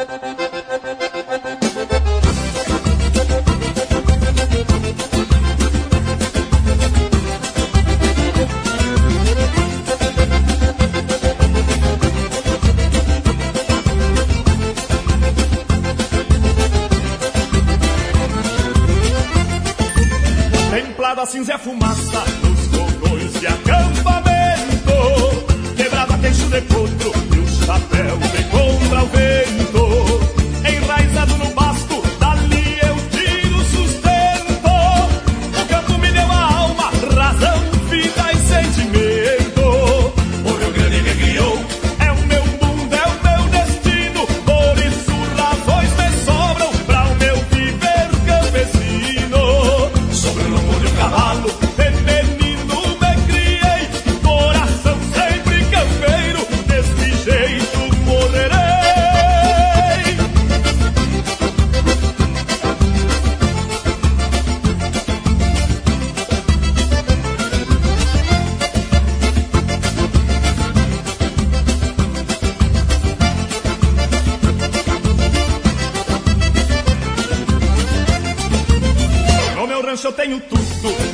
Templada cinza é fumaça nos fogões de acampamento, quebrada queixo de potro e o chapéu vem contra o vento. Enraizado no basto, dali eu tiro sustento. O campo me deu a alma, razão, vida e sentimento. O Rio Grande me criou, é o meu mundo, é o meu destino. Por isso razões me sobram pra o meu viver campesino. Sobre o lombo de um cavalo, de menino me criei, coração sempre campeiro, desse jeito morrerei. No meu rancho eu tenho tudo,